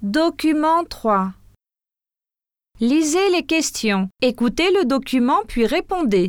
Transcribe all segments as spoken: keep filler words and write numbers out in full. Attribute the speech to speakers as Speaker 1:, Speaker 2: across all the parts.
Speaker 1: Document trois. Lisez les questions. Écoutez le document puis répondez.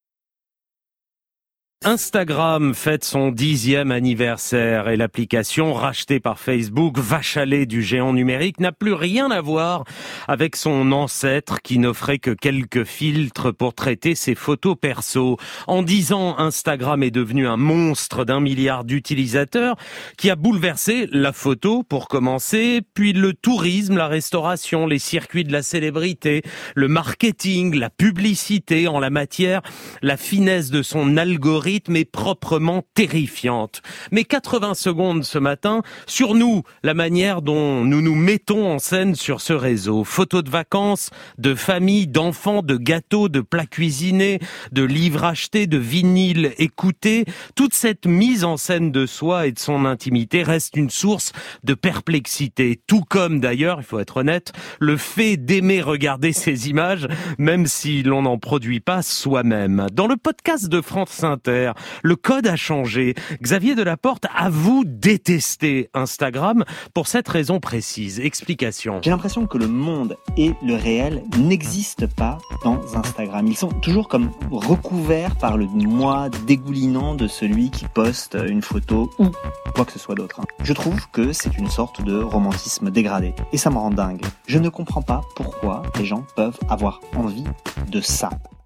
Speaker 2: Instagram fête son dixième anniversaire et l'application rachetée par Facebook, vache à lait du géant numérique, n'a plus rien à voir avec son ancêtre qui n'offrait que quelques filtres pour traiter ses photos perso. En dix ans, Instagram est devenu un monstre d'un milliard d'utilisateurs qui a bouleversé la photo pour commencer, puis le tourisme, la restauration, les circuits de la célébrité, le marketing, la publicité en la matière, la finesse de son algorithme est proprement terrifiante. Mais quatre-vingts secondes ce matin sur nous, la manière dont nous nous mettons en scène sur ce réseau. Photos de vacances, de famille, d'enfants, de gâteaux, de plats cuisinés, de livres achetés, de vinyles écoutés. Toute cette mise en scène de soi et de son intimité reste une source de perplexité. Tout comme d'ailleurs, il faut être honnête, le fait d'aimer regarder ces images, même si l'on n'en produit pas soi-même. Dans le podcast de France Inter, le code a changé. Xavier Delaporte avoue détester Instagram pour cette raison précise. Explication.
Speaker 3: J'ai l'impression que le monde et le réel n'existent pas dans Instagram. Ils sont toujours comme recouverts par le moi dégoulinant de celui qui poste une photo ou quoi que ce soit d'autre. Je trouve que c'est une sorte de romantisme dégradé. Et ça me rend dingue. Je ne comprends pas pourquoi les gens peuvent avoir envie de ça.